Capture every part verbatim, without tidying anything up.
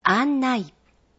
案内。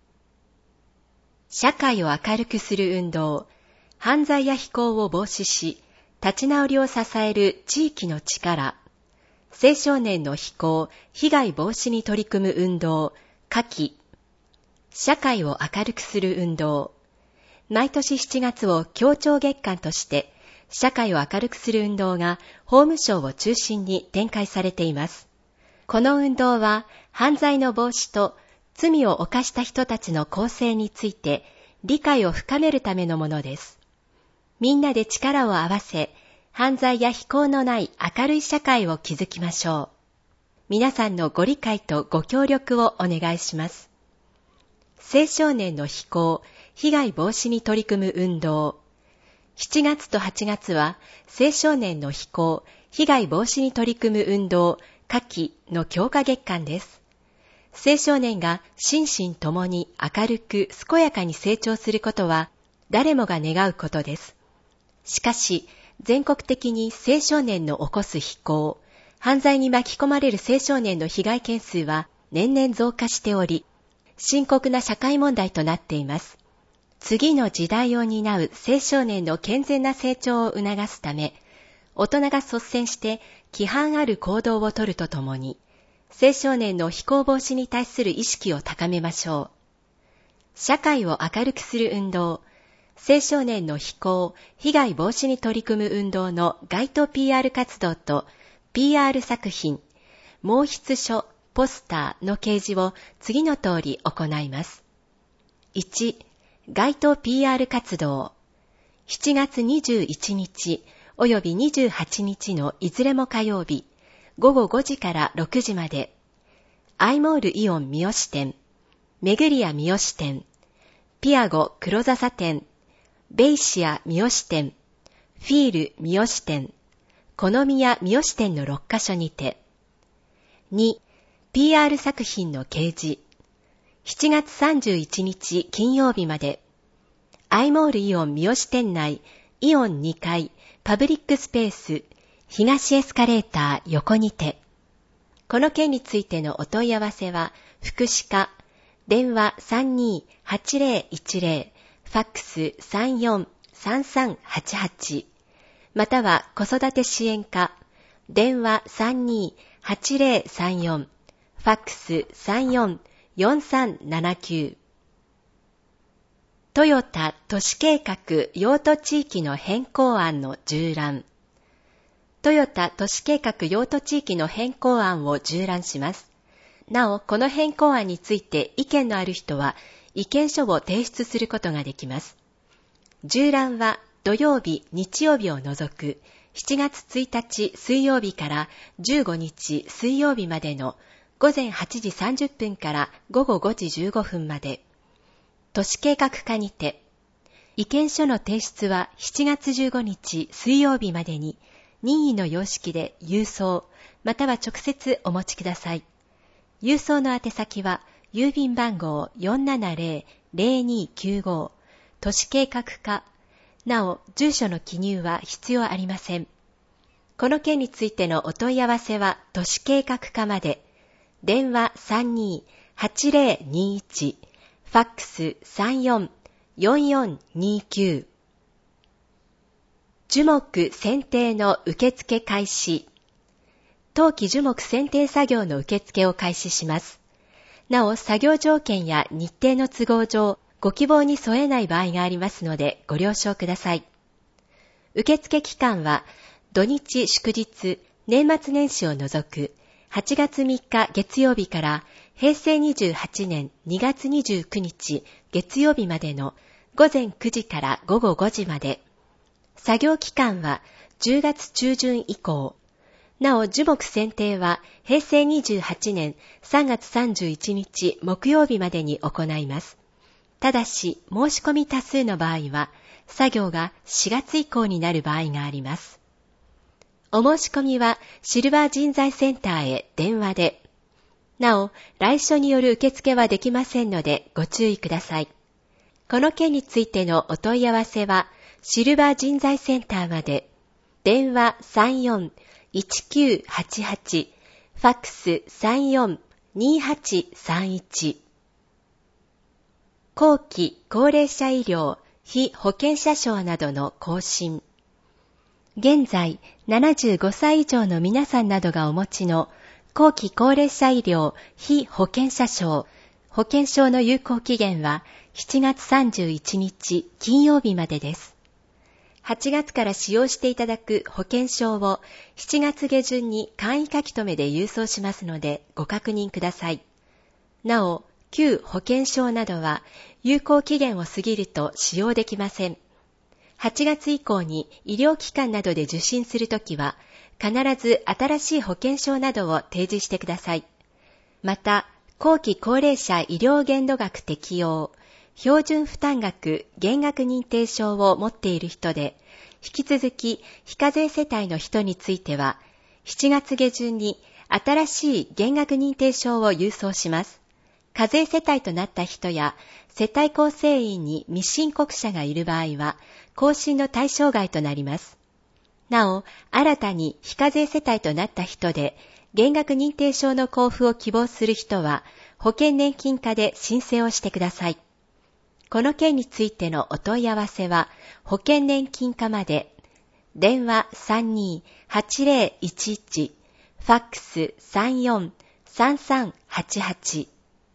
社会を明るくする運動、犯罪や非行を防止し、立ち直りを支える地域の力、青少年の非行、被害防止に取り組む運動、夏季。社会を明るくする運動。毎年しちがつを協調月間として、社会を明るくする運動が法務省を中心に展開されています。この運動は犯罪の防止と罪を犯した人たちの更生について理解を深めるためのものです。みんなで力を合わせ、犯罪や非行のない明るい社会を築きましょう。皆さんのご理解とご協力をお願いします。青少年の非行、被害防止に取り組む運動。しちがつとはちがつは青少年の非行、被害防止に取り組む運動、夏季の強化月間です。青少年が心身ともに明るく健やかに成長することは誰もが願うことです。しかし、全国的に青少年の起こす非行、犯罪に巻き込まれる青少年の被害件数は年々増加しており、深刻な社会問題となっています。次の時代を担う青少年の健全な成長を促すため、大人が率先して規範ある行動をとるとともに、青少年の非行防止に対する意識を高めましょう。社会を明るくする運動、青少年の非行、被害防止に取り組む運動の街頭 ピーアール 活動と ピーアール 作品、毛筆書、ポスターの掲示を次の通り行います。いち、街頭 ピーアール 活動。しちがつにじゅういちにちおよびにじゅうはちにちのいずれも火曜日、ごごごじからろくじまで、アイモールイオン三好店、メグリア三好店、ピアゴ黒笹店、ベイシア三好店、フィール三好店、コノミヤ三好店のろっかしょにて。に、ピーアール 作品の掲示。しちがつさんじゅういちにち金曜日まで、アイモールイオン三好店内、イオンにかい、パブリックスペース、東エスカレーター横にて。この件についてのお問い合わせは、福祉課、電話 さんにーはちぜろいちぜろ、ファックス さんよんさんさんはちはち、または子育て支援課、電話 さんにーはちぜろさんよん、ファックス さんよんよんさんななきゅう。トヨタ都市計画用途地域の変更案の縦覧。トヨタ都市計画用途地域の変更案を縦覧します。なお、この変更案について意見のある人は意見書を提出することができます。縦覧は土曜日、日曜日を除くしちがつついたち水曜日からじゅうごにち水曜日までのごぜんはちじさんじゅっぷんからごごごじじゅうごふんまで。都市計画課にて、意見書の提出はしちがつじゅうごにち水曜日までに任意の様式で郵送または直接お持ちください。郵送の宛先は郵便番号 よんななぜろぜろにきゅうご 都市計画課。なお、住所の記入は必要ありません。この件についてのお問い合わせは都市計画課まで。電話 さんにーはちぜろにいち、ファックス さんよんよんよんにきゅう。樹木選定の受付開始。当期樹木選定作業の受付を開始します。なお、作業条件や日程の都合上、ご希望に添えない場合がありますのでご了承ください。受付期間は土日祝日、年末年始を除くはちがつみっか月曜日からへいせいにじゅうはちねんにがつにじゅうくにち月曜日までのごぜんくじからごごごじまで。作業期間はじゅうがつちゅうじゅん以降。なお、樹木選定はへいせいにじゅうはちねんさんがつさんじゅういちにち木曜日までに行います。ただし、申し込み多数の場合は、作業がしがつ以降になる場合があります。お申し込みはシルバー人材センターへ電話で。なお、来所による受付はできませんのでご注意ください。この件についてのお問い合わせはシルバー人材センターまで。電話 さんよんいちきゅうはちはち、ファックス さんよんにはちさんいち。 後期高齢者医療被保険者証などの更新。現在、ななじゅうごさい以上の皆さんなどがお持ちの後期高齢者医療被保険者証、保険証の有効期限はしちがつさんじゅういちにち金曜日までです。はちがつから使用していただく保険証をしちがつげじゅんに簡易書き留めで郵送しますのでご確認ください。なお、旧保険証などは有効期限を過ぎると使用できません。はちがつ以降に医療機関などで受診するときは、必ず新しい保険証などを提示してください。また、後期高齢者医療限度額適用、標準負担額減額認定証を持っている人で、引き続き非課税世帯の人については、しちがつげじゅんに新しい減額認定証を郵送します。課税世帯となった人や世帯構成員に未申告者がいる場合は、更新の対象外となります。なお、新たに非課税世帯となった人で、減額認定証の交付を希望する人は、保険年金課で申請をしてください。この件についてのお問い合わせは、保険年金課まで、電話 さんにーはちぜろいちいち、ファックス さんよんさんさんはちはち。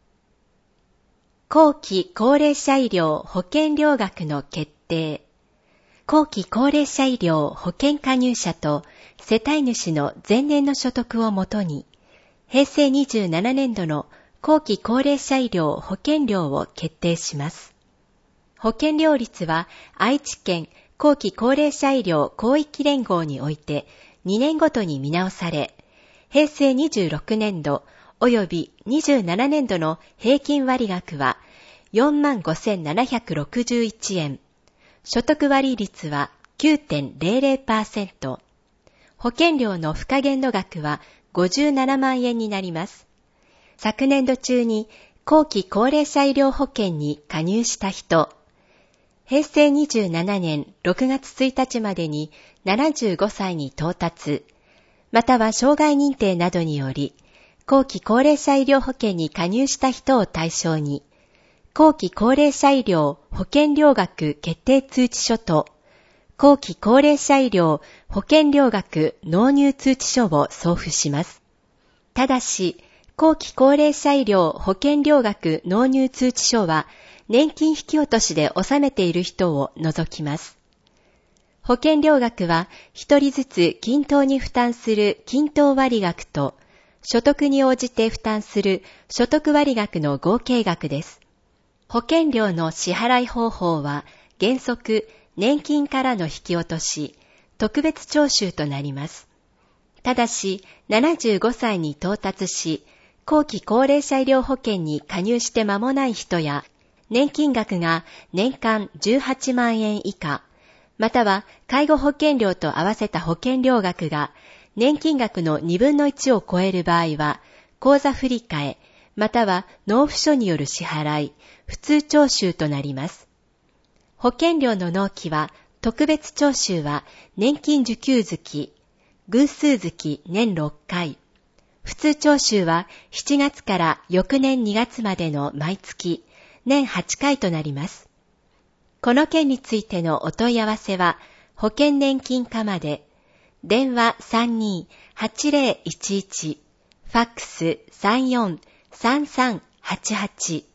後期高齢者医療保険料額の決定。後期高齢者医療保険加入者と世帯主の前年の所得をもとに、へいせいにじゅうななねんどの後期高齢者医療保険料を決定します。保険料率は愛知県後期高齢者医療広域連合においてにねんごとに見直され、へいせいにじゅうろくねんど及びにじゅうななねんどの平均割額は よんまんごせんななひゃくろくじゅういちえん、所得割率は きゅうてんぜろぜろパーセント、保険料の付加限度額はごじゅうななまんえんになります。昨年度中に後期高齢者医療保険に加入した人、へいせいにじゅうななねんろくがつついたちまでにななじゅうごさいに到達、または障害認定などにより、後期高齢者医療保険に加入した人を対象に、後期高齢者医療保険料額決定通知書と、後期高齢者医療保険料額納入通知書を送付します。ただし、後期高齢者医療保険料額納入通知書は、年金引き落としで納めている人を除きます。保険料額は、一人ずつ均等に負担する均等割額と、所得に応じて負担する所得割額の合計額です。保険料の支払い方法は、原則、年金からの引き落とし、特別徴収となります。ただし、ななじゅうごさいに到達し、後期高齢者医療保険に加入して間もない人や、年金額が年間じゅうはちまんえん以下、または介護保険料と合わせた保険料額が年金額のにぶんのいちを超える場合は、口座振替、または納付書による支払い、普通徴収となります。保険料の納期は、特別徴収は年金受給月、偶数月年ろっかい、普通徴収はしちがつから翌年にがつまでの毎月、年はちかいとなります。この件についてのお問い合わせは、保険年金課まで、電話 さんにーはちぜろいちいち、ファックス さんよんさんさんはちはち。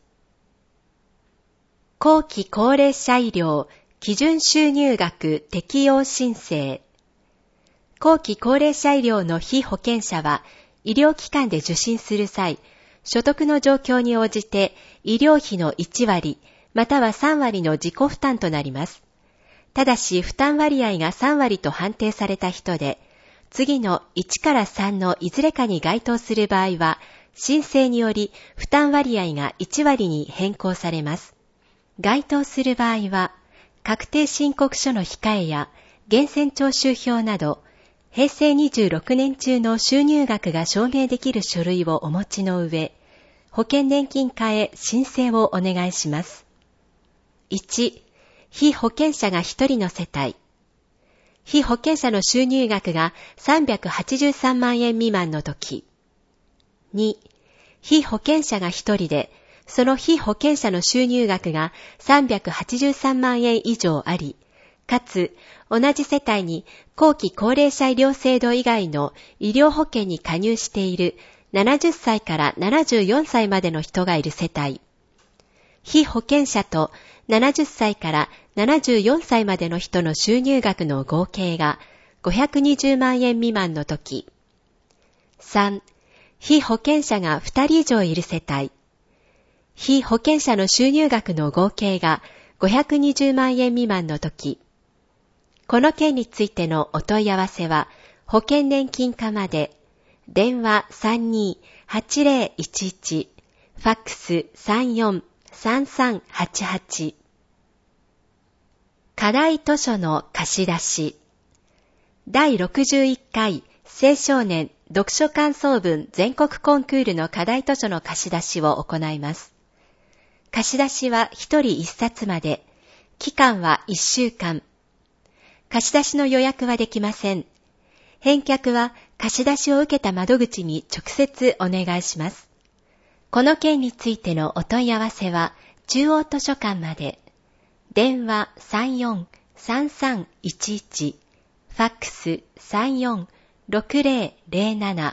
後期高齢者医療基準収入額適用申請。後期高齢者医療の被保険者は、医療機関で受診する際、所得の状況に応じて医療費のいちわり、またはさんわりの自己負担となります。ただし負担割合がさんわりと判定された人で、次のいちからさんのいずれかに該当する場合は、申請により負担割合がいちわりに変更されます。該当する場合は、確定申告書の控えや源泉徴収票など、へいせいにじゅうろくねん中の収入額が証明できる書類をお持ちの上、保険年金課へ申請をお願いします。いち、被保険者がひとりの世帯。被保険者の収入額がさんびゃくはちじゅうさんまんえん未満のとき。に、被保険者がひとりで、 その被保険者の収入額がさんびゃくはちじゅうさんまんえん以上あり、かつ同じ世帯に後期高齢者医療制度以外の医療保険に加入しているななじゅっさいからななじゅうよんさいまでの人がいる世帯、被保険者とななじゅっさいからななじゅうよんさいまでの人の収入額の合計がごひゃくにじゅうまんえん未満のとき。さん、被保険者がふたり以上いる世帯。被保険者の収入額の合計がごひゃくにじゅうまんえん未満のとき。この件についてのお問い合わせは、保険年金課まで、電話 さんにーはちぜろいちいち、ファックス さんよんさんさんはちはち。課題図書の貸し出し。だいろくじゅういっかい青少年読書感想文全国コンクールの課題図書の貸し出しを行います。貸し出しはひとりいっさつまで、期間はいっしゅうかん。貸し出しの予約はできません。返却は貸し出しを受けた窓口に直接お願いします。この件についてのお問い合わせは中央図書館まで。電話 さんよんさんさんいちいち、ファックス さんよんろくぜろぜろなな。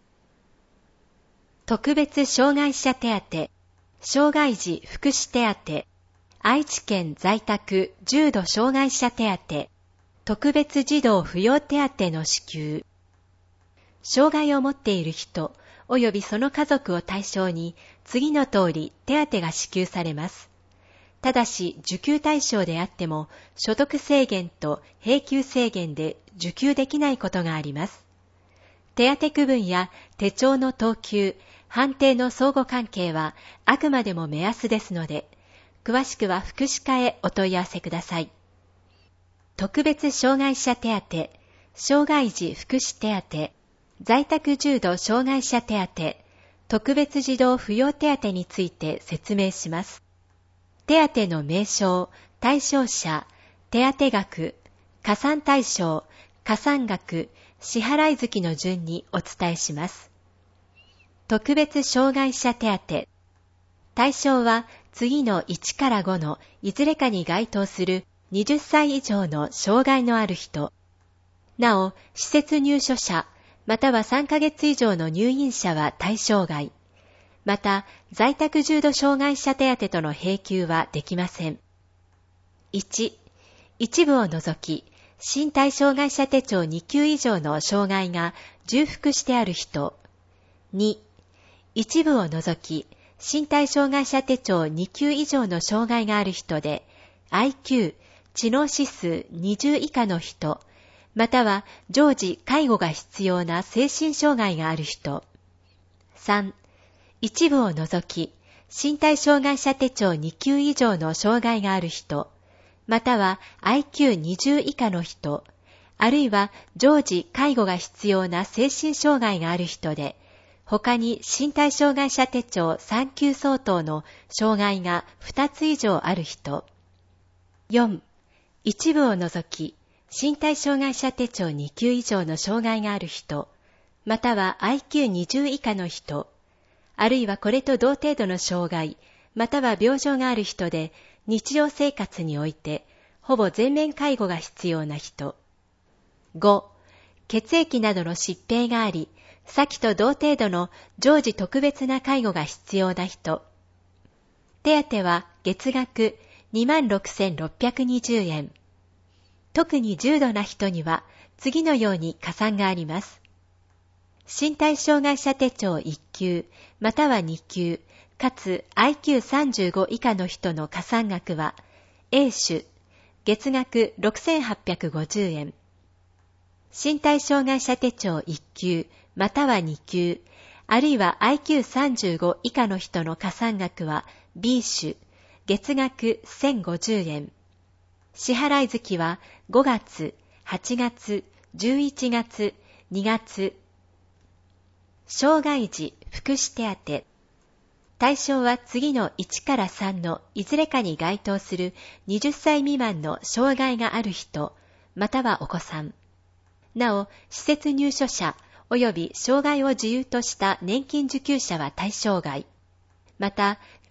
特別障害者手当、障害児福祉手当、愛知県在宅重度障害者手当、特別児童扶養手当の支給。障害を持っている人及びその家族を対象に次の通り手当が支給されます。ただし受給対象であっても所得制限と平給制限で受給できないことがあります。手当区分や手帳の等級、判定の相互関係はあくまでも目安ですので、詳しくは福祉課へお問い合わせください。特別障害者手当、障害児福祉手当、在宅重度障害者手当、特別児童扶養手当について説明します。手当の名称、対象者、手当額、加算対象、加算額、支払い月の順にお伝えします。特別障害者手当。対象は次のいちからごのいずれかに該当するはたち以上の障害のある人。なお、施設入所者、またはさんかげつ以上の入院者は対象外。また、在宅重度障害者手当との並給はできません。いち、一部を除き、身体障害者手帳にきゅう以上の障害が重複してある人。に、一部を除き、身体障害者手帳にきゅう以上の障害がある人で、アイキュー、知能指数にじゅう以下の人、または常時介護が必要な精神障害がある人。さん、一部を除き、身体障害者手帳にきゅう以上の障害がある人、または アイキューにじゅう 以下の人、あるいは常時介護が必要な精神障害がある人で、他に身体障害者手帳さん級相当の障害がふたつ以上ある人。よん、一部を除き、身体障害者手帳に級以上の障害がある人、または アイキューにじゅう 以下の人、あるいはこれと同程度の障害、または病状がある人で、日常生活において、ほぼ全面介護が必要な人。ご、血液などの疾病があり、先と同程度の常時特別な介護が必要な人。手当は月額 にまんろくせんろっぴゃくにじゅうえん。特に重度な人には次のように加算があります。身体障害者手帳いっ級またはに級かつ アイキューさんじゅうご 以下の人の加算額は A 種月額ろくせんはっぴゃくごじゅうえん。身体障害者手帳いっ級またはに級あるいは アイキューさんじゅうご 以下の人の加算額は B 種月額せんごじゅうえん。支払い月はごがつ、はちがつ、じゅういちがつ、にがつ。障害児福祉手当。対象は次のいちからさんのいずれかに該当するはたち未満の障害がある人、またはお子さん。なお、施設入所者及び障害を自由とした年金受給者は対象外。また、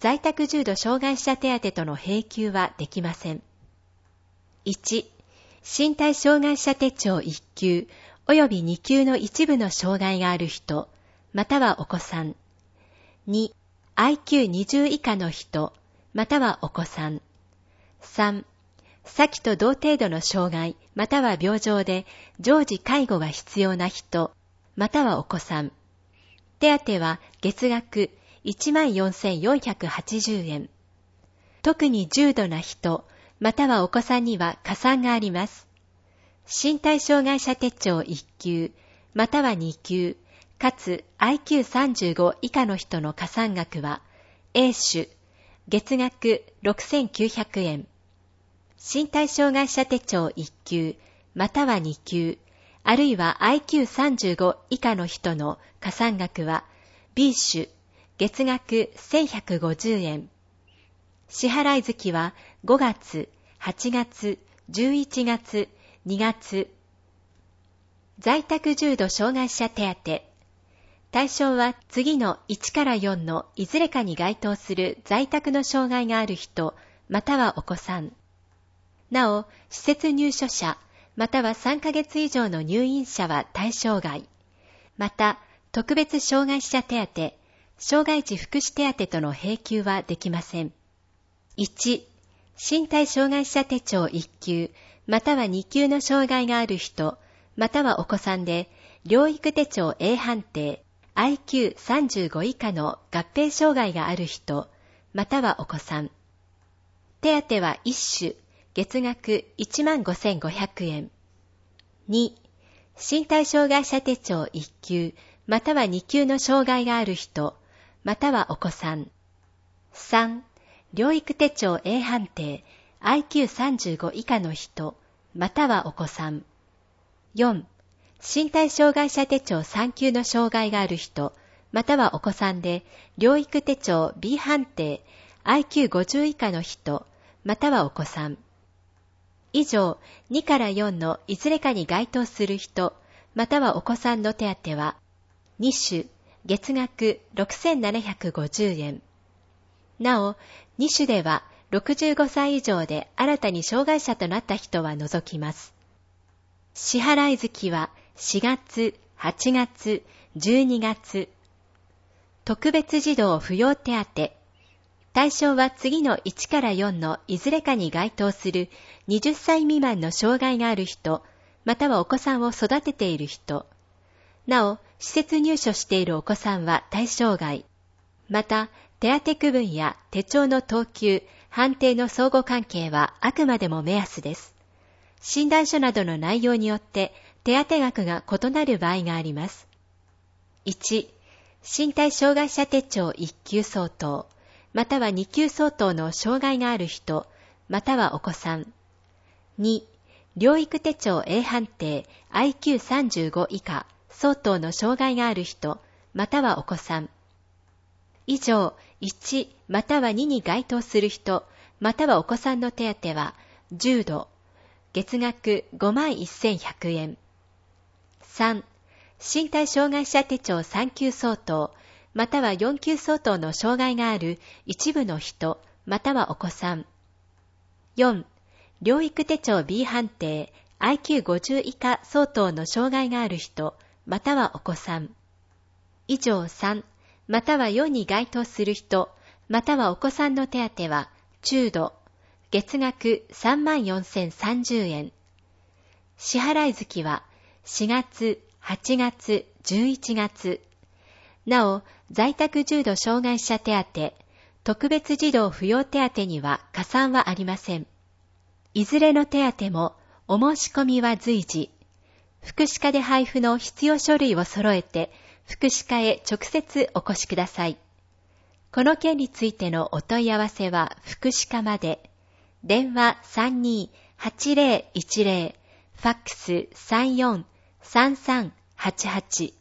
在宅重度障害者手当との併給はできません。いち、身体障害者手帳いっ級及びに級の一部の障害がある人、またはお子さん。に、アイキューにじゅう 以下の人、またはお子さん。さん、先と同程度の障害、または病状で常時介護が必要な人、またはお子さん。手当は月額 いちまんよんせんよんひゃくはちじゅうえん。特に重度な人、またはお子さんには加算があります。身体障害者手帳いっ級、またはに級、かつ アイキューさんじゅうご 以下の人の加算額は、A 種、月額ろくせんきゅうひゃくえん。身体障害者手帳いっ級、またはに級、あるいは アイキューさんじゅうご 以下の人の加算額は、B 種、月額せんひゃくごじゅうえん。支払い月はごがつ、はちがつ、じゅういちがつ、にがつ。在宅重度障害者手当。対象は次のいちからよんのいずれかに該当する在宅の障害がある人、またはお子さん。なお、施設入所者、またはさんかげつ以上の入院者は対象外。また、特別障害者手当、障害児福祉手当との併給はできません。いち、身体障害者手帳いっ級、またはに級の障害がある人、またはお子さんで、療育手帳 A 判定、アイキューさんじゅうご 以下の合併障害がある人、またはお子さん。手当は一種、月額 いちまんごせんごひゃくえん。に、身体障害者手帳いっ級、またはに級の障害がある人、またはお子さん。さん、療育手帳 A 判定、アイキューさんじゅうご 以下の人、またはお子さん。よん、身体障害者手帳さん級の障害がある人、またはお子さんで、療育手帳 B 判定、アイキューごじゅう 以下の人、またはお子さん。以上、にからよんのいずれかに該当する人、またはお子さんの手当は、に種、月額ろくせんななひゃくごじゅうえん。なお、に種ではろくじゅうごさい以上で新たに障害者となった人は除きます。支払い月はしがつ、はちがつ、じゅうにがつ。特別児童扶養手当。対象は次のいちからよんのいずれかに該当するはたち未満の障害がある人、またはお子さんを育てている人。なお、施設入所しているお子さんは対象外。また、手当区分や手帳の等級、判定の相互関係はあくまでも目安です。診断書などの内容によって手当額が異なる場合があります。いち、身体障害者手帳いっ級相当、またはに級相当の障害がある人、またはお子さん。に、療育手帳 A 判定 アイキューさんじゅうご 以下相当の障害がある人、またはお子さん。以上、いちまたはにに該当する人、またはお子さんの手当は、重度、月額 ごまんせんひゃくえん。さん、身体障害者手帳さん級相当、またはよん級相当の障害がある一部の人、またはお子さん。よん、療育手帳 B 判定、アイキューごじゅう 以下相当の障害がある人、またはお子さん。以上さん、またはよんに該当する人、またはお子さんの手当は、中度、月額 さんまんよんせんさんじゅうえん。支払い月はしがつ、はちがつ、じゅういちがつ。なお、在宅重度障害者手当、特別児童扶養手当には加算はありません。いずれの手当もお申し込みは随時、福祉課で配布の必要書類を揃えて、福祉課へ直接お越しください。この件についてのお問い合わせは福祉課まで。電話 さんにーはちぜろいちぜろ、ファックス さんよんさんさんはちはち。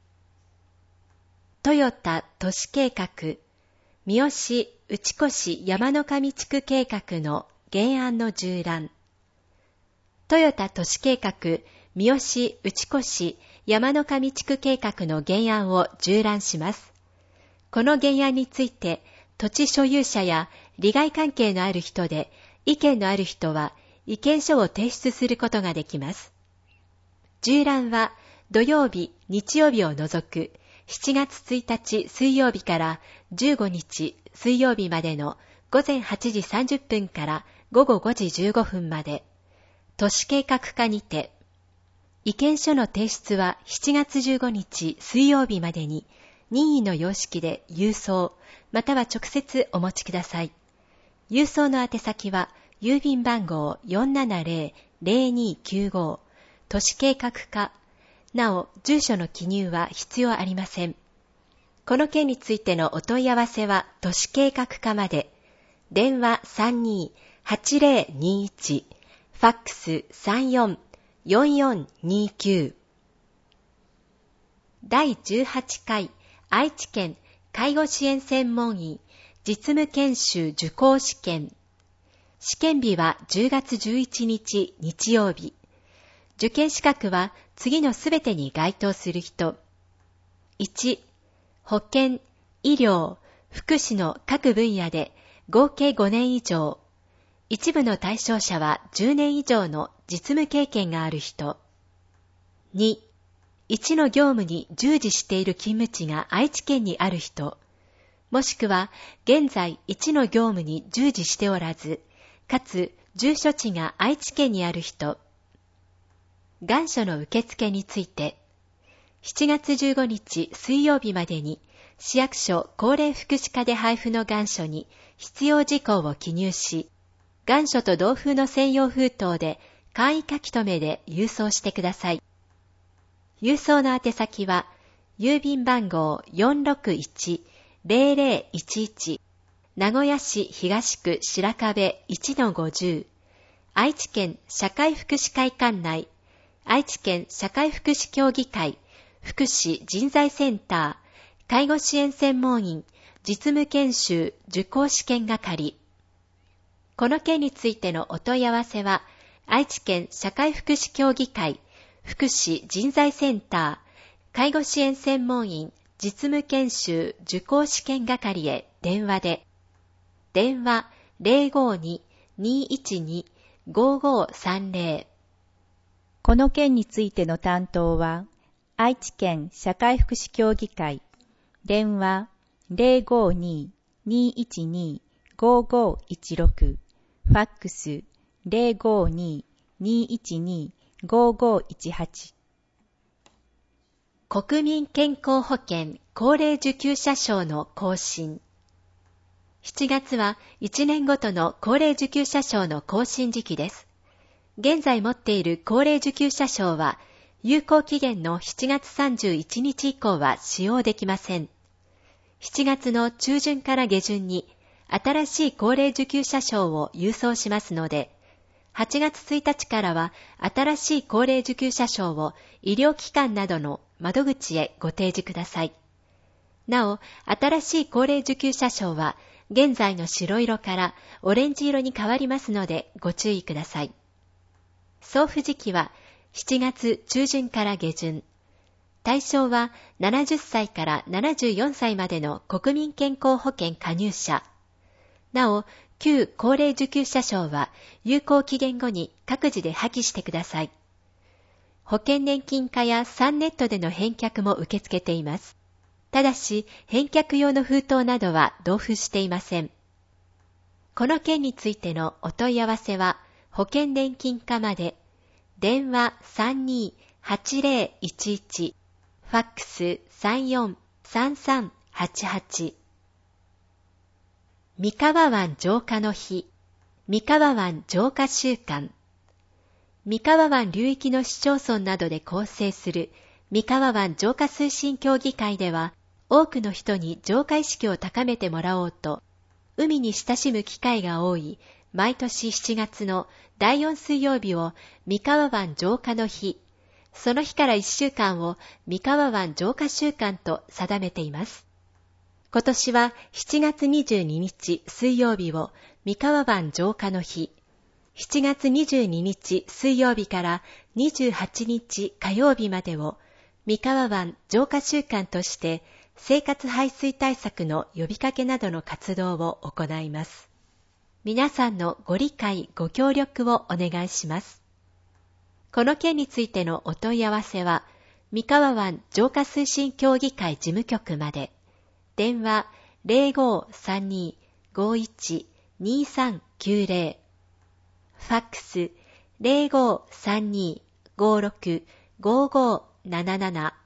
トヨタ都市計画、三好内越山の上地区計画の原案の従覧。トヨタ都市計画、三好内越山の上地区計画の原案を従覧します。この原案について、 土地所有者や利害関係のある人で意見のある人は意見書を提出することができます。縦覧は土曜日、日曜日を除くしちがつついたち水曜日からじゅうごにち水曜日までのごぜんはちじさんじゅっぷんからごごごじじゅうごふんまで、都市計画課にて、意見書の提出はしちがつじゅうごにち水曜日までに任意の様式で郵送または直接お持ちください。郵送の宛先は郵便番号 よんななぜろ ぜろにきゅうご 都市計画課。なお、住所の記入は必要ありません。この件についてのお問い合わせは都市計画課まで。電話 さんにーはちぜろにいち、ファックス さんよんよんよんにきゅう。だいじゅうはちかい愛知県介護支援専門医実務研修受講試験。試験日はじゅうがつじゅういちにち日曜日。受験資格は次のすべてに該当する人。いち、保健、医療、福祉の各分野で合計ごねん以上。一部の対象者はじゅうねん以上の実務経験がある人。に、いちの業務に従事している勤務地が愛知県にある人。もしくは現在いちの業務に従事しておらず、かつ住所地が愛知県にある人。願書の受付について、しちがつじゅうごにち水曜日までに市役所高齢福祉課で配布の願書に必要事項を記入し、願書と同封の専用封筒で簡易書き留めで郵送してください。郵送の宛先は、郵便番号 よんろくいちぜろぜろいちいち、名古屋市東区白壁 いちのごじゅう、愛知県社会福祉会館内、愛知県社会福祉協議会、福祉人材センター、介護支援専門員、実務研修受講試験係。この件についてのお問い合わせは、愛知県社会福祉協議会、福祉人材センター、介護支援専門員、実務研修受講試験係へ電話で、電話 ぜろごに にいちに ごごさんぜろ。 この件についての担当は、愛知県社会福祉協議会、電話 ぜろごに にいちに ごごいちろく、ファックス ぜろごに にいちに ごごいちはち。 国民健康保険高齢受給者証の更新。しちがつはいちねんごとの高齢受給者証の更新時期です。現在持っている高齢受給者証は、有効期限のしちがつさんじゅういちにち以降は使用できません。しちがつの中旬から下旬に、新しい高齢受給者証を郵送しますので、はちがつついたちからは新しい高齢受給者証を医療機関などの窓口へご提示ください。なお、新しい高齢受給者証は現在の白色からオレンジ色に変わりますのでご注意ください。送付時期はしちがつちゅうじゅんから下旬。対象はななじゅっさいからななじゅうよんさいまでの国民健康保険加入者。なお、旧高齢受給者証は有効期限後に各自で破棄してください。保険年金課やサンネットでの返却も受け付けています。ただし、返却用の封筒などは同封していません。この件についてのお問い合わせは、保険年金課まで、電話 さんにーはちぜろいちいち、ファックス さんよんさんさんはちはち。三河湾浄化の日、三河湾浄化週間。三河湾流域の市町村などで構成する三河湾浄化推進協議会では、多くの人に浄化意識を高めてもらおうと、海に親しむ機会が多い毎年しちがつのだいよん水曜日を三河湾浄化の日、その日からいっしゅうかんを三河湾浄化週間と定めています。今年はしちがつにじゅうににち水曜日を三河湾浄化の日、しちがつにじゅうににち水曜日からにじゅうはちにち火曜日までを三河湾浄化週間として生活排水対策の呼びかけなどの活動を行います。皆さんのご理解、ご協力をお願いします。この件についてのお問い合わせは、三河湾浄化推進協議会事務局まで、電話 ゼロごーさんにーごーいちにーさんきゅうゼロ、ファックス ゼロごーさんにーごーろくごーごーなななな